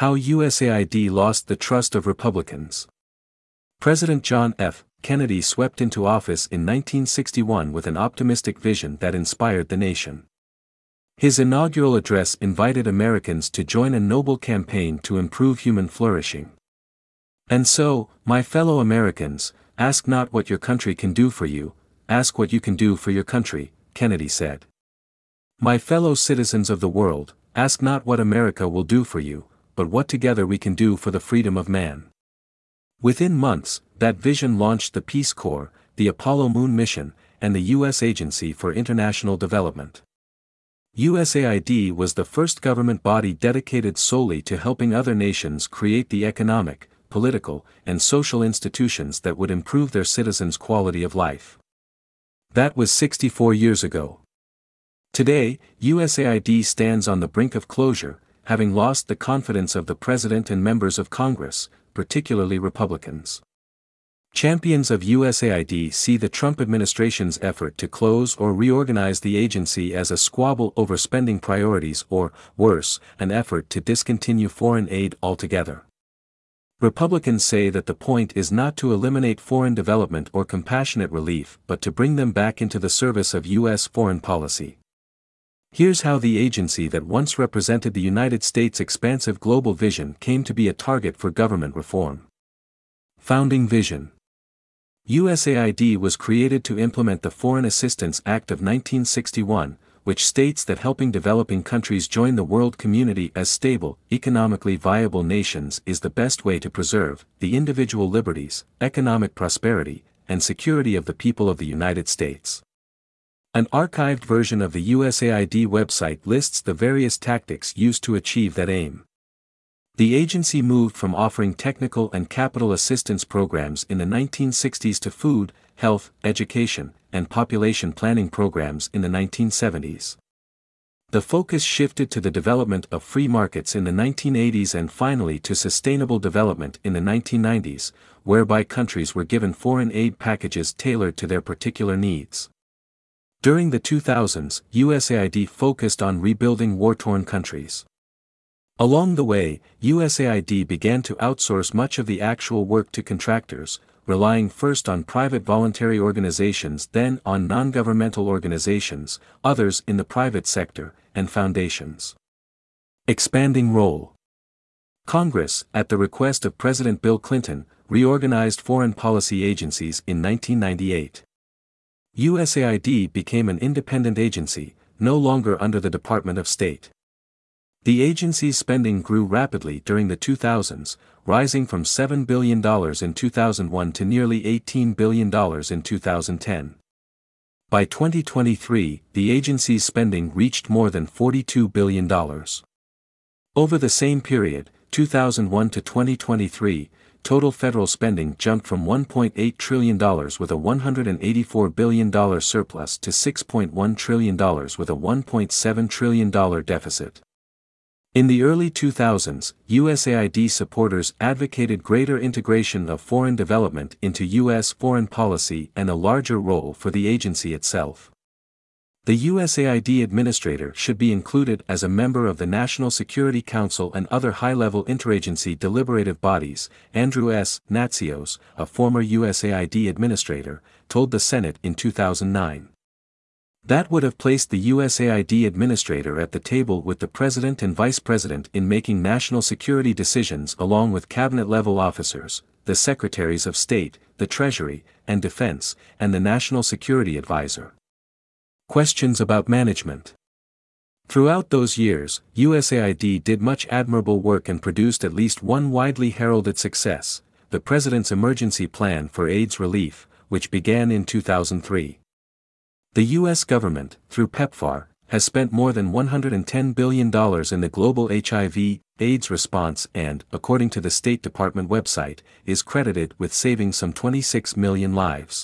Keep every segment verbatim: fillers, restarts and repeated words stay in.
How U S A I D lost the trust of Republicans. President John F. Kennedy swept into office in nineteen sixty-one with an optimistic vision that inspired the nation. His inaugural address invited Americans to join a noble campaign to improve human flourishing. "And so, my fellow Americans, ask not what your country can do for you, ask what you can do for your country," Kennedy said. "My fellow citizens of the world, ask not what America will do for you, but what together we can do for the freedom of man." Within months, that vision launched the Peace Corps, the Apollo Moon Mission, and the U S Agency for International Development. U S A I D was the first government body dedicated solely to helping other nations create the economic, political, and social institutions that would improve their citizens' quality of life. That was sixty-four years ago. Today, U S A I D stands on the brink of closure, having lost the confidence of the President and members of Congress, particularly Republicans. Champions of U S A I D see the Trump administration's effort to close or reorganize the agency as a squabble over spending priorities or, worse, an effort to discontinue foreign aid altogether. Republicans say that the point is not to eliminate foreign development or compassionate relief but to bring them back into the service of U S foreign policy. Here's how the agency that once represented the United States' expansive global vision came to be a target for government reform. Founding vision. U S A I D was created to implement the Foreign Assistance Act of nineteen sixty-one, which states that helping developing countries join the world community as stable, economically viable nations is the best way to preserve the individual liberties, economic prosperity, and security of the people of the United States. An archived version of the U S A I D website lists the various tactics used to achieve that aim. The agency moved from offering technical and capital assistance programs in the nineteen sixties to food, health, education, and population planning programs in the nineteen seventies. The focus shifted to the development of free markets in the nineteen eighties and finally to sustainable development in the nineteen nineties, whereby countries were given foreign aid packages tailored to their particular needs. During the two thousands, U S A I D focused on rebuilding war-torn countries. Along the way, U S A I D began to outsource much of the actual work to contractors, relying first on private voluntary organizations, then on non-governmental organizations, others in the private sector, and foundations. Expanding role. Congress, at the request of President Bill Clinton, reorganized foreign policy agencies in nineteen ninety-eight. U S A I D became an independent agency, no longer under the Department of State. The agency's spending grew rapidly during the two thousands, rising from seven billion dollars in two thousand one to nearly eighteen billion dollars in two thousand ten. By twenty twenty-three, the agency's spending reached more than forty-two billion dollars. Over the same period, two thousand one to twenty twenty-three, total federal spending jumped from one point eight trillion dollars with a one hundred eighty-four billion dollars surplus to six point one trillion dollars with a one point seven trillion dollars deficit. In the early two thousands, U S A I D supporters advocated greater integration of foreign development into U S foreign policy and a larger role for the agency itself. The U S A I D administrator should be included as a member of the National Security Council and other high-level interagency deliberative bodies, Andrew S. Natsios, a former U S A I D administrator, told the Senate in two thousand nine. That would have placed the U S A I D administrator at the table with the President and Vice President in making national security decisions along with cabinet-level officers, the Secretaries of State, the Treasury and Defense, and the National Security Advisor. Questions about management. Throughout those years, U S A I D did much admirable work and produced at least one widely heralded success, the President's Emergency Plan for AIDS Relief, which began in two thousand three. The U S government, through PEPFAR, has spent more than one hundred ten billion dollars in the global H I V AIDS response and, according to the State Department website, is credited with saving some twenty-six million lives.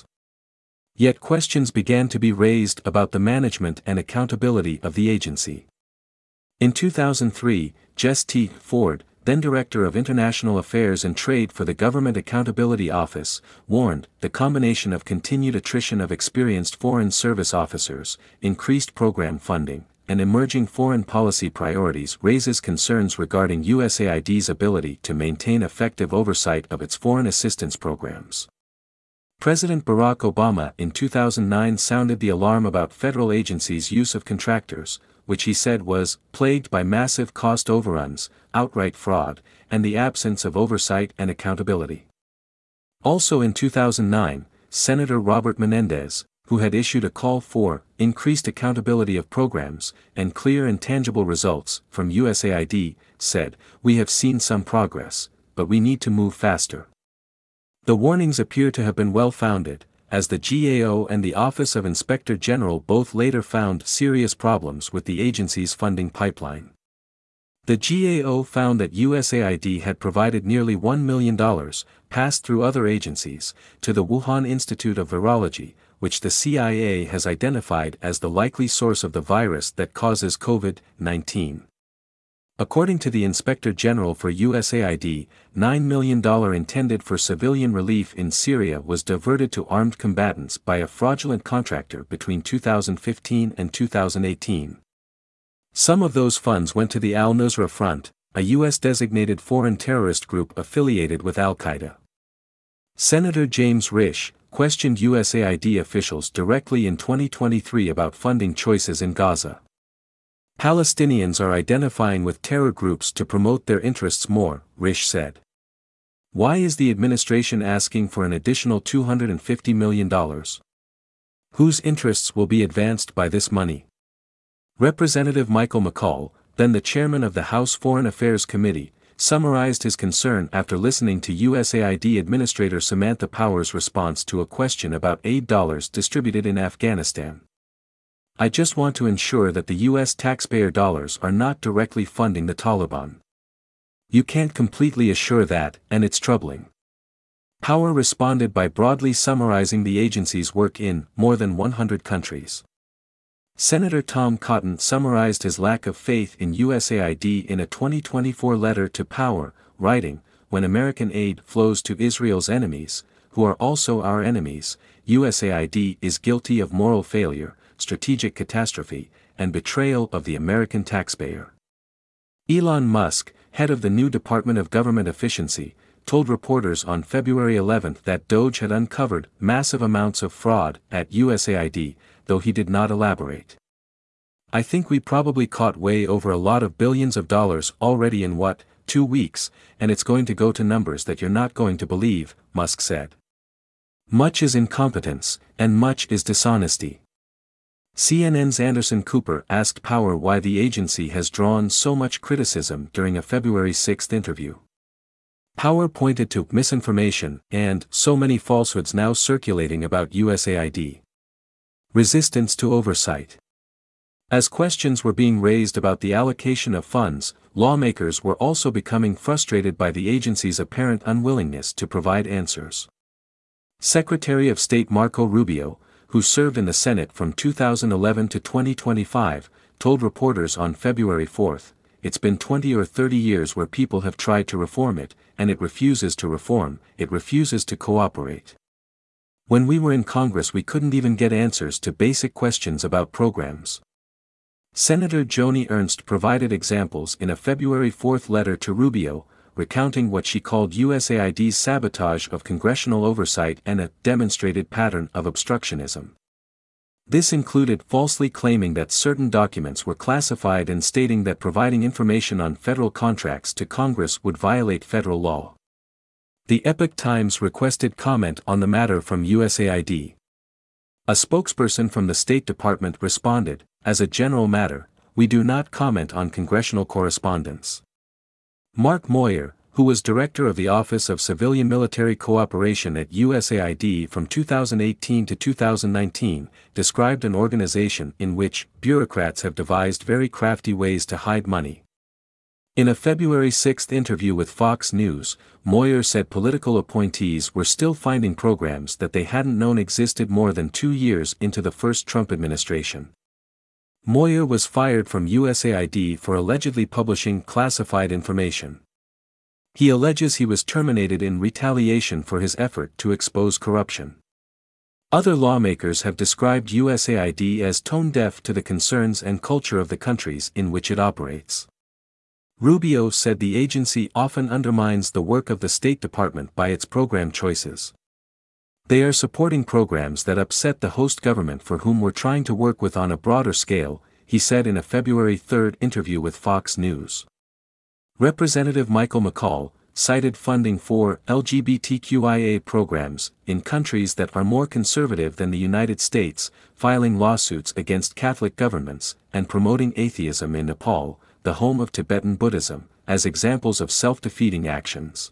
Yet questions began to be raised about the management and accountability of the agency. In two thousand three, Jess T. Ford, then Director of International Affairs and Trade for the Government Accountability Office, warned the combination of continued attrition of experienced Foreign Service officers, increased program funding, and emerging foreign policy priorities raises concerns regarding U S A I D's ability to maintain effective oversight of its foreign assistance programs. President Barack Obama in two thousand nine sounded the alarm about federal agencies' use of contractors, which he said was plagued by massive cost overruns, outright fraud, and the absence of oversight and accountability. Also in two thousand nine, Senator Robert Menendez, who had issued a call for increased accountability of programs and clear and tangible results from U S A I D, said, "We have seen some progress, but we need to move faster." The warnings appear to have been well-founded, as the G A O and the Office of Inspector General both later found serious problems with the agency's funding pipeline. The G A O found that U S A I D had provided nearly one million dollars, passed through other agencies, to the Wuhan Institute of Virology, which the C I A has identified as the likely source of the virus that causes COVID nineteen. According to the Inspector General for U S A I D, nine million dollars intended for civilian relief in Syria was diverted to armed combatants by a fraudulent contractor between two thousand fifteen and two thousand eighteen. Some of those funds went to the Al-Nusra Front, a U S-designated foreign terrorist group affiliated with Al-Qaeda. Senator James Risch questioned U S A I D officials directly in twenty twenty-three about funding choices in Gaza. Palestinians are identifying with terror groups to promote their interests more, Risch said. Why is the administration asking for an additional two hundred fifty million dollars? Whose interests will be advanced by this money? Representative Michael McCaul, then the chairman of the House Foreign Affairs Committee, summarized his concern after listening to U S A I D Administrator Samantha Power's response to a question about aid dollars distributed in Afghanistan. "I just want to ensure that the U S taxpayer dollars are not directly funding the Taliban. You can't completely assure that, and it's troubling." Power responded by broadly summarizing the agency's work in more than one hundred countries. Senator Tom Cotton summarized his lack of faith in U S A I D in a twenty twenty-four letter to Power, writing, "When American aid flows to Israel's enemies, who are also our enemies, U S A I D is guilty of moral failure, strategic catastrophe, and betrayal of the American taxpayer." Elon Musk, head of the new Department of Government Efficiency, told reporters on February eleventh that Doge had uncovered massive amounts of fraud at U S A I D, though he did not elaborate. "I think we probably caught way over a lot of billions of dollars already in what, two weeks, and it's going to go to numbers that you're not going to believe," Musk said. "Much is incompetence, and much is dishonesty." C N N's Anderson Cooper asked Power why the agency has drawn so much criticism during a February sixth interview. Power pointed to misinformation and so many falsehoods now circulating about U S A I D. Resistance to oversight. As questions were being raised about the allocation of funds, lawmakers were also becoming frustrated by the agency's apparent unwillingness to provide answers. Secretary of State Marco Rubio, who served in the Senate from two thousand eleven to twenty twenty-five, told reporters on February fourth, "It's been twenty or thirty years where people have tried to reform it, and it refuses to reform, it refuses to cooperate. When we were in Congress we couldn't even get answers to basic questions about programs." Senator Joni Ernst provided examples in a February fourth letter to Rubio, recounting what she called U S A I D's sabotage of congressional oversight and a demonstrated pattern of obstructionism. This included falsely claiming that certain documents were classified and stating that providing information on federal contracts to Congress would violate federal law. The Epoch Times requested comment on the matter from U S A I D. A spokesperson from the State Department responded, "As a general matter, we do not comment on congressional correspondence." Mark Moyer, who was director of the Office of Civilian Military Cooperation at U S A I D from two thousand eighteen to two thousand nineteen, described an organization in which bureaucrats have devised very crafty ways to hide money. In a February sixth interview with Fox News, Moyer said political appointees were still finding programs that they hadn't known existed more than two years into the first Trump administration. Moyer was fired from U S A I D for allegedly publishing classified information. He alleges he was terminated in retaliation for his effort to expose corruption. Other lawmakers have described U S A I D as tone-deaf to the concerns and culture of the countries in which it operates. Rubio said the agency often undermines the work of the State Department by its program choices. They are supporting programs that upset the host government for whom we're trying to work with on a broader scale, he said in a February third interview with Fox News. Representative Michael McCaul cited funding for L G B T Q I A programs in countries that are more conservative than the United States, filing lawsuits against Catholic governments, and promoting atheism in Nepal, the home of Tibetan Buddhism, as examples of self-defeating actions.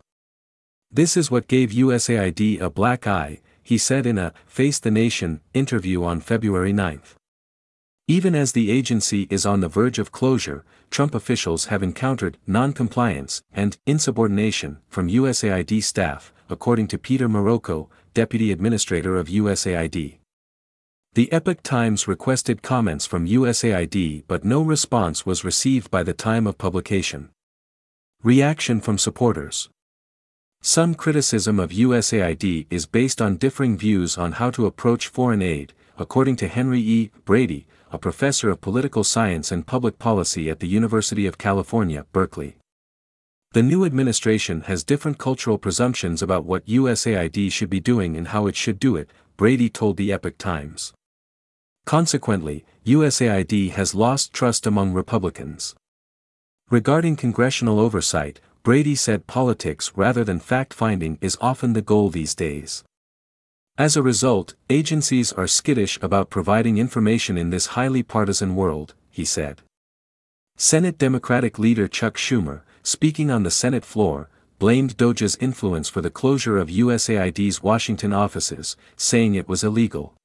This is what gave U S A I D a black eye, he said in a Face the Nation interview on February ninth. Even as the agency is on the verge of closure, Trump officials have encountered non-compliance and insubordination from U S A I D staff, according to Peter Marocco, Deputy Administrator of U S A I D. The Epoch Times requested comments from U S A I D but no response was received by the time of publication. Reaction from supporters. Some criticism of U S A I D is based on differing views on how to approach foreign aid, according to Henry E. Brady, a professor of political science and public policy at the University of California, Berkeley. The new administration has different cultural presumptions about what U S A I D should be doing and how it should do it, Brady told the Epoch Times. Consequently, U S A I D has lost trust among Republicans. Regarding congressional oversight, Brady said politics rather than fact-finding is often the goal these days. As a result, agencies are skittish about providing information in this highly partisan world, he said. Senate Democratic leader Chuck Schumer, speaking on the Senate floor, blamed D O J's influence for the closure of U S A I D's Washington offices, saying it was illegal.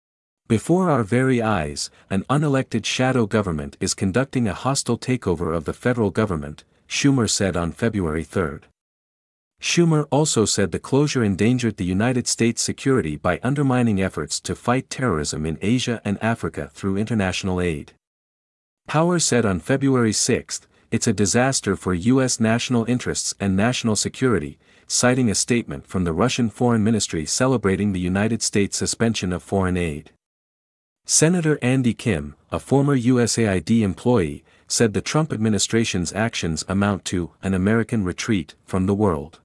Before our very eyes, an unelected shadow government is conducting a hostile takeover of the federal government, Schumer said on February third. Schumer also said the closure endangered the United States' security by undermining efforts to fight terrorism in Asia and Africa through international aid. Power said on February sixth, it's a disaster for U S national interests and national security, citing a statement from the Russian Foreign Ministry celebrating the United States' suspension of foreign aid. Senator Andy Kim, a former U S A I D employee, said the Trump administration's actions amount to an American retreat from the world.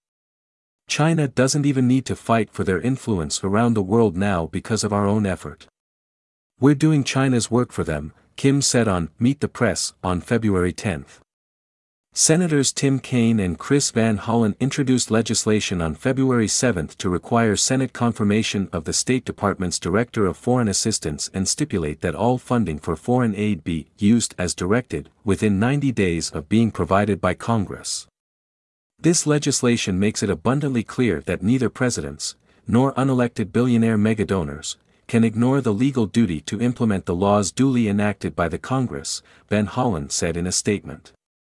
China doesn't even need to fight for their influence around the world now because of our own effort. We're doing China's work for them, Kim said on Meet the Press on February tenth. Senators Tim Kaine and Chris Van Hollen introduced legislation on February seventh to require Senate confirmation of the State Department's Director of Foreign Assistance and stipulate that all funding for foreign aid be used as directed within ninety days of being provided by Congress. This legislation makes it abundantly clear that neither presidents, nor unelected billionaire megadonors, can ignore the legal duty to implement the laws duly enacted by the Congress, Van Hollen said in a statement.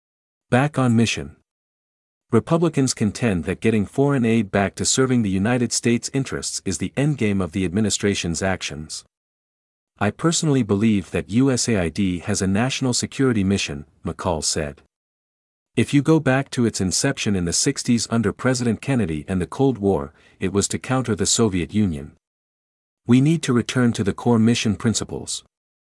Back on mission. Republicans contend that getting foreign aid back to serving the United States' interests is the endgame of the administration's actions. I personally believe that U S A I D has a national security mission, McCaul said. If you go back to its inception in the sixties under President Kennedy and the Cold War, it was to counter the Soviet Union. We need to return to the core mission principles.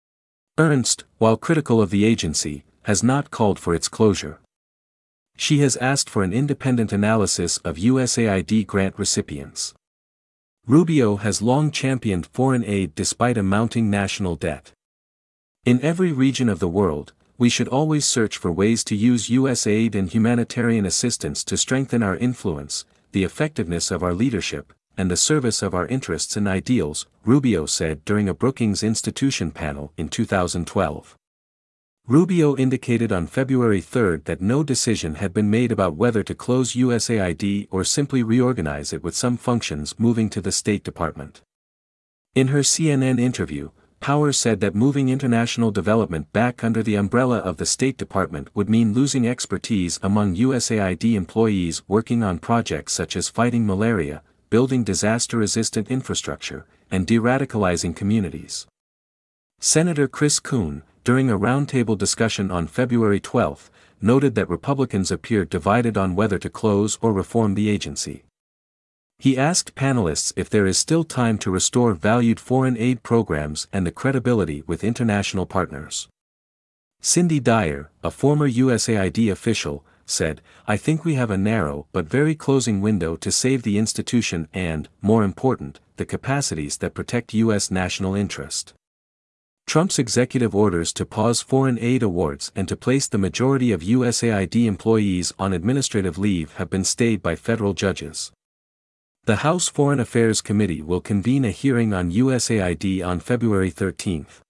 Ernst, while critical of the agency, has not called for its closure. She has asked for an independent analysis of U S A I D grant recipients. Rubio has long championed foreign aid despite a mounting national debt. In every region of the world, we should always search for ways to use U S aid and humanitarian assistance to strengthen our influence, the effectiveness of our leadership, and the service of our interests and ideals, Rubio said during a Brookings Institution panel in two thousand twelve. Rubio indicated on February third that no decision had been made about whether to close U S A I D or simply reorganize it with some functions moving to the State Department. In her C N N interview, Power said that moving international development back under the umbrella of the State Department would mean losing expertise among U S A I D employees working on projects such as fighting malaria, building disaster-resistant infrastructure, and de-radicalizing communities. Senator Chris Coons, during a roundtable discussion on February twelfth, noted that Republicans appear divided on whether to close or reform the agency. He asked panelists if there is still time to restore valued foreign aid programs and the credibility with international partners. Cindy Dyer, a former U S A I D official, said, "I think we have a narrow but very closing window to save the institution and, more important, the capacities that protect U S national interest." Trump's executive orders to pause foreign aid awards and to place the majority of U S A I D employees on administrative leave have been stayed by federal judges. The House Foreign Affairs Committee will convene a hearing on U S A I D on February thirteenth.